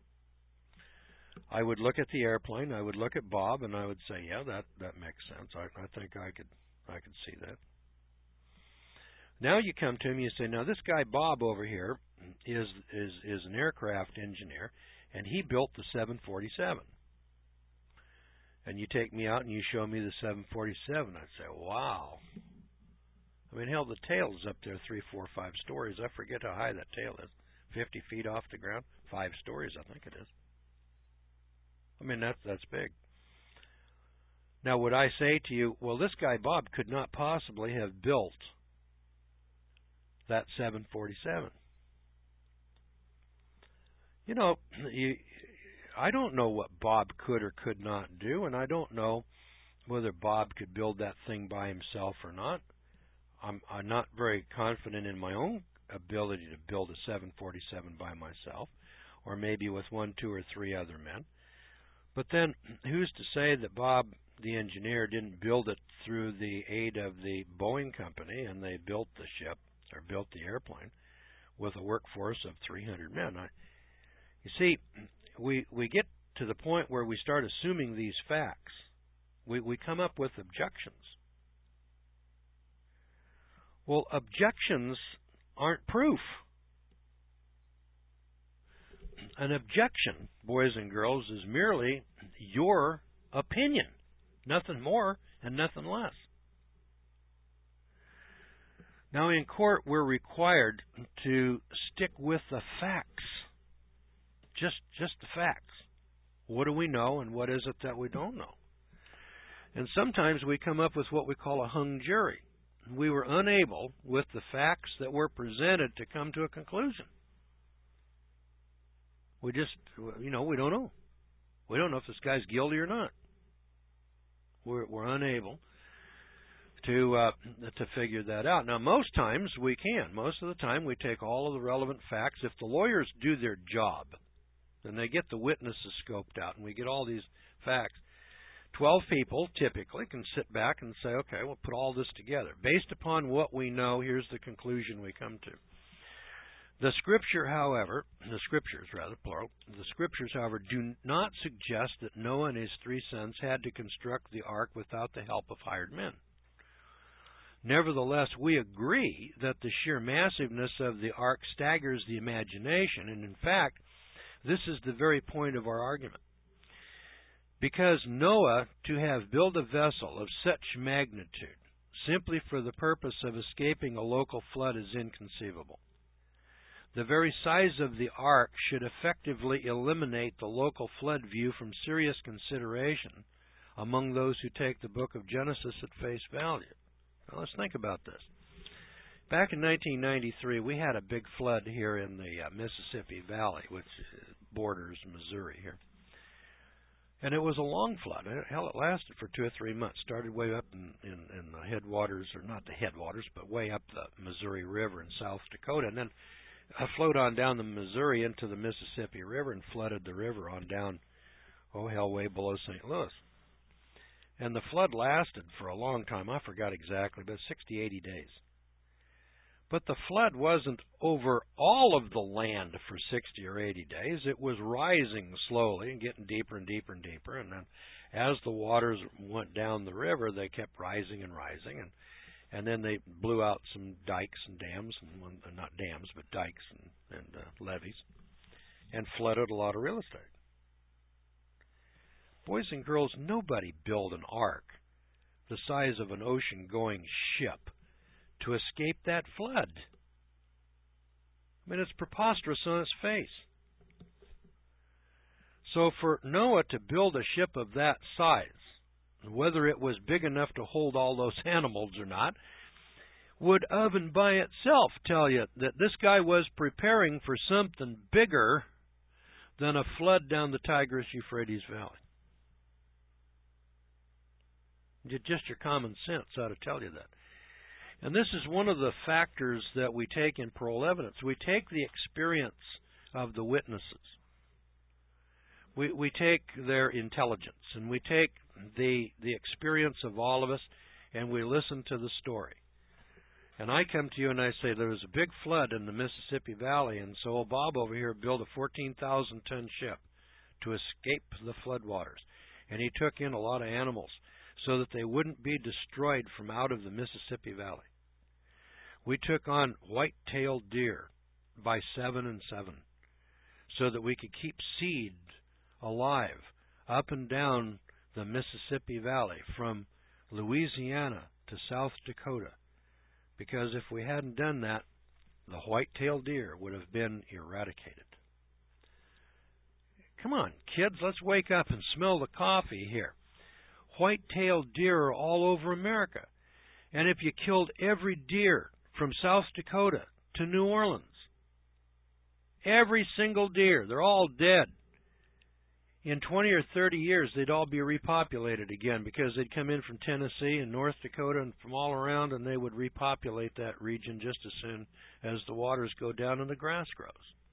Speaker 2: I would look at the airplane, I would look at Bob, and I would say, yeah, that, that makes sense. I, I think I could I could see that. Now you come to me and say, now this guy Bob over here is is is an aircraft engineer, and he built the seven forty-seven. And you take me out and you show me the seven forty-seven, I'd say, wow. I mean, hell, the tail is up there three, four, five stories. I forget how high that tail is. fifty feet off the ground, five stories, I think it is. I mean, that's, that's big. Now, would I say to you, well, this guy Bob could not possibly have built that seven forty-seven? You know, you, I don't know what Bob could or could not do, and I don't know whether Bob could build that thing by himself or not. I'm, I'm not very confident in my own ability to build a seven forty-seven by myself, or maybe with one, two, or three other men. But then, who's to say that Bob, the engineer, didn't build it through the aid of the Boeing company, and they built the ship, or built the airplane, with a workforce of three hundred men? I, you see, we we get to the point where we start assuming these facts. We we come up with objections. Well, objections aren't proof. An objection, boys and girls, is merely your opinion. Nothing more and nothing less. Now, in court, we're required to stick with the facts. Just, just the facts. What do we know and what is it that we don't know? And sometimes we come up with what we call a hung jury. We were unable, with the facts that were presented, to come to a conclusion. We just, you know, we don't know. We don't know if this guy's guilty or not. We're, we're unable to uh, to figure that out. Now, most times we can. Most of the time we take all of the relevant facts. If the lawyers do their job, then they get the witnesses scoped out, and we get all these facts. Twelve people typically can sit back and say, okay, we'll put all this together. Based upon what we know, here's the conclusion we come to. The Scripture, however, the Scriptures, rather, plural, the Scriptures, however, do not suggest that Noah and his three sons had to construct the ark without the help of hired men. Nevertheless, we agree that the sheer massiveness of the ark staggers the imagination, and in fact, this is the very point of our argument. Because Noah, to have built a vessel of such magnitude, simply for the purpose of escaping a local flood, is inconceivable. The very size of the ark should effectively eliminate the local flood view from serious consideration among those who take the book of Genesis at face value. Now, let's think about this. Back in nineteen ninety-three, we had a big flood here in the uh, Mississippi Valley, which borders Missouri here. And it was a long flood. Hell, it lasted for two or three months. Started way up in, in, in the headwaters, or not the headwaters, but way up the Missouri River in South Dakota. And then uh, flowed on down the Missouri into the Mississippi River and flooded the river on down, oh hell, way below Saint Louis. And the flood lasted for a long time. I forgot exactly, but sixty, eighty days. But the flood wasn't over all of the land for sixty or eighty days. It was rising slowly and getting deeper and deeper and deeper. And then as the waters went down the river, they kept rising and rising. And, and then they blew out some dikes and dams, and uh, not dams, but dikes and, and uh, levees, and flooded a lot of real estate. Boys and girls, nobody built an ark the size of an ocean-going ship to escape that flood. I mean, it's preposterous on its face. So for Noah to build a ship of that size, whether it was big enough to hold all those animals or not, would of and by itself tell you that this guy was preparing for something bigger than a flood down the Tigris-Euphrates Valley. Just your common sense ought to tell you that. And this is one of the factors that we take in parole evidence. We take the experience of the witnesses. We we take their intelligence, and we take the the experience of all of us, and we listen to the story. And I come to you and I say, there was a big flood in the Mississippi Valley, and so old Bob over here built a fourteen thousand ton ship to escape the floodwaters. And he took in a lot of animals so that they wouldn't be destroyed from out of the Mississippi Valley. We took on white-tailed deer by seven and seven so that we could keep seed alive up and down the Mississippi Valley from Louisiana to South Dakota. Because if we hadn't done that, the white-tailed deer would have been eradicated. Come on, kids, let's wake up and smell the coffee here. White-tailed deer are all over America. And if you killed every deer from South Dakota to New Orleans, every single deer, they're all dead. In twenty or thirty years, they'd all be repopulated again because they'd come in from Tennessee and North Dakota and from all around, and they would repopulate that region just as soon as the waters go down and the grass grows.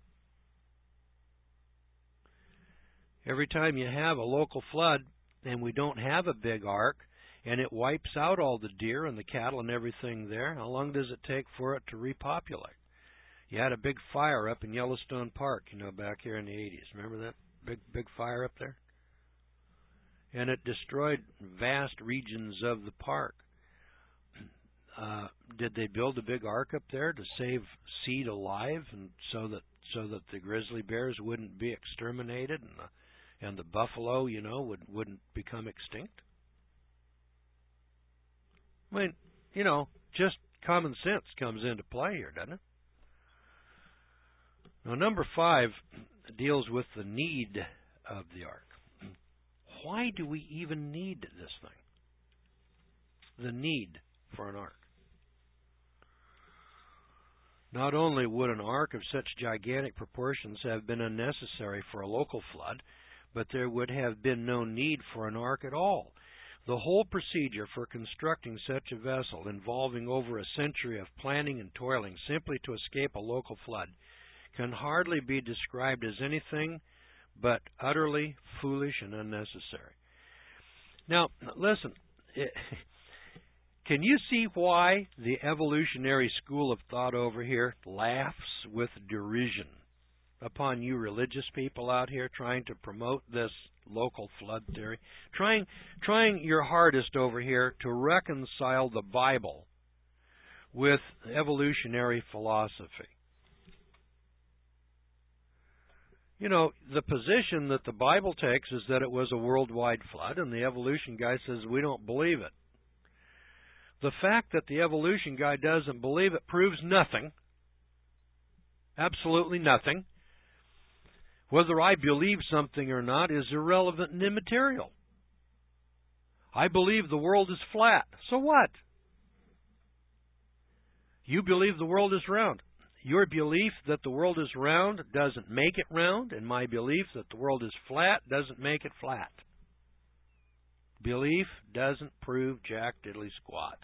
Speaker 2: Every time you have a local flood, and we don't have a big ark, and it wipes out all the deer and the cattle and everything there, how long does it take for it to repopulate? You had a big fire up in Yellowstone Park, you know, back here in the eighties. Remember that big, big fire up there? And it destroyed vast regions of the park. Uh, did they build a big ark up there to save seed alive, and so that so that the grizzly bears wouldn't be exterminated, and the and the buffalo, you know, would, wouldn't become extinct? I mean, you know, just common sense comes into play here, doesn't it? Now, number five deals with the need of the ark. Why do we even need this thing? The need for an ark. Not only would an ark of such gigantic proportions have been unnecessary for a local flood, but there would have been no need for an ark at all. The whole procedure for constructing such a vessel, involving over a century of planning and toiling simply to escape a local flood, can hardly be described as anything but utterly foolish and unnecessary. Now, listen, can you see why the evolutionary school of thought over here laughs with derision upon you religious people out here trying to promote this local flood theory? Trying, trying your hardest over here to reconcile the Bible with evolutionary philosophy. You know, the position that the Bible takes is that it was a worldwide flood, and the evolution guy says we don't believe it. The fact that the evolution guy doesn't believe it proves nothing. Absolutely nothing. Whether I believe something or not is irrelevant and immaterial. I believe the world is flat. So what? You believe the world is round. Your belief that the world is round doesn't make it round, and my belief that the world is flat doesn't make it flat. Belief doesn't prove jack diddly squat.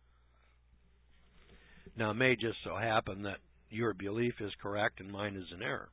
Speaker 2: Now, it may just so happen that your belief is correct and mine is in error.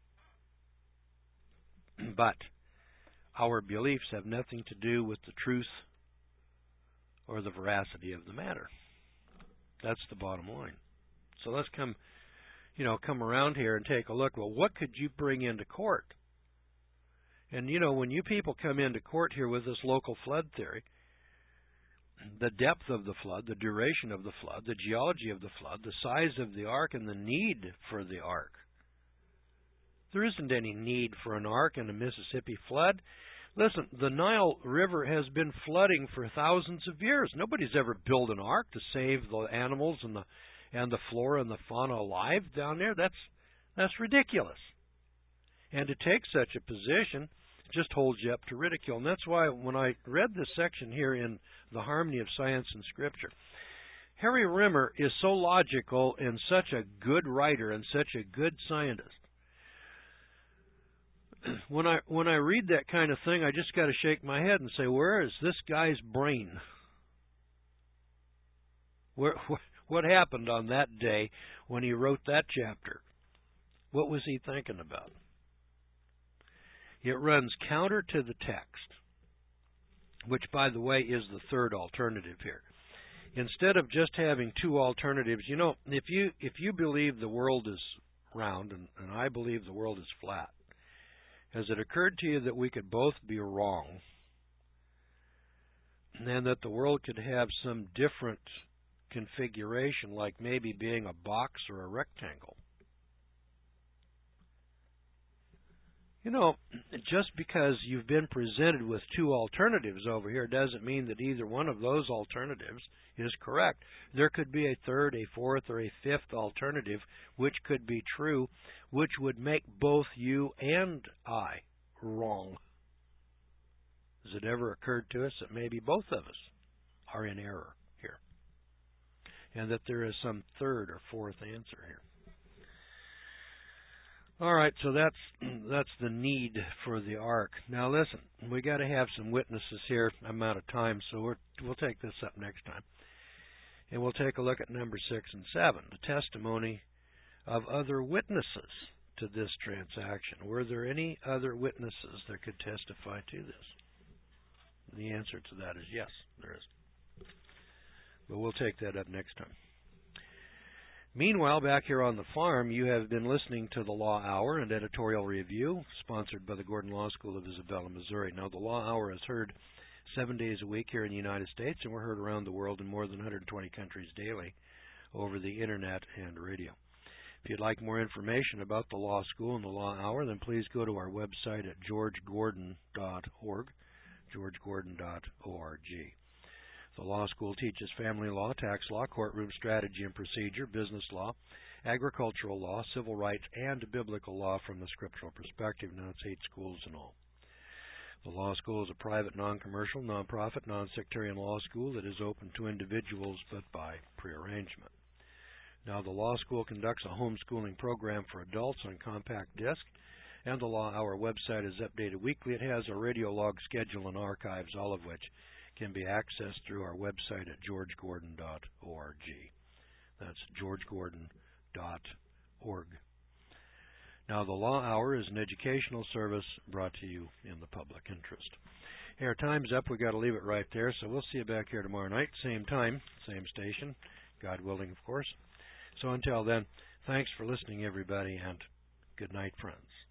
Speaker 2: But our beliefs have nothing to do with the truth or the veracity of the matter. That's the bottom line. So let's come, you know, come around here and take a look. Well, what could you bring into court? And, you know, when you people come into court here with this local flood theory, the depth of the flood, the duration of the flood, the geology of the flood, the size of the ark, and the need for the ark. There isn't any need for an ark in a Mississippi flood. Listen, the Nile River has been flooding for thousands of years. Nobody's ever built an ark to save the animals and the and the flora and the fauna alive down there. That's that's ridiculous. And to take such a position just holds you up to ridicule. And that's why when I read this section here in The Harmony of Science and Scripture, Harry Rimmer is so logical and such a good writer and such a good scientist. When I when I read that kind of thing, I just got to shake my head and say, where is this guy's brain? Where, what happened on that day when he wrote that chapter? What was he thinking about? It runs counter to the text, which, by the way, is the third alternative here. Instead of just having two alternatives, you know, if you if you believe the world is round and, and I believe the world is flat, has it occurred to you that we could both be wrong and that the world could have some different configuration, like maybe being a box or a rectangle? You know, just because you've been presented with two alternatives over here doesn't mean that either one of those alternatives is correct. There could be a third, a fourth, or a fifth alternative which could be true, which would make both you and I wrong. Has it ever occurred to us that maybe both of us are in error here, and that there is some third or fourth answer here? All right, so that's that's the need for the ark. Now listen, we got to have some witnesses here. I'm out of time, so we're, we'll take this up next time. And we'll take a look at number six and seven, the testimony of other witnesses to this transaction. Were there any other witnesses that could testify to this? And the answer to that is yes, there is. But we'll take that up next time. Meanwhile, back here on the farm, you have been listening to the Law Hour and Editorial Review, sponsored by the Gordon Law School of Isabella, Missouri. Now, the Law Hour is heard seven days a week here in the United States, and we're heard around the world in more than one hundred twenty countries daily over the Internet and radio. If you'd like more information about the Law School and the Law Hour, then please go to our website at george gordon dot org, george gordon dot org. The law school teaches family law, tax law, courtroom strategy and procedure, business law, agricultural law, civil rights, and biblical law from the scriptural perspective. Now it's eight schools in all. The law school is a private, non-commercial, non-profit, non-sectarian law school that is open to individuals but by prearrangement. Now the law school conducts a homeschooling program for adults on compact disc, and the Law Hour website is updated weekly. It has a radio log schedule and archives, all of which can be accessed through our website at george gordon dot org. That's george gordon dot org. Now, the Law Hour is an educational service brought to you in the public interest. Hey, our time's up. We've got to leave it right there. So we'll see you back here tomorrow night, same time, same station, God willing, of course. So until then, thanks for listening, everybody, and good night, friends.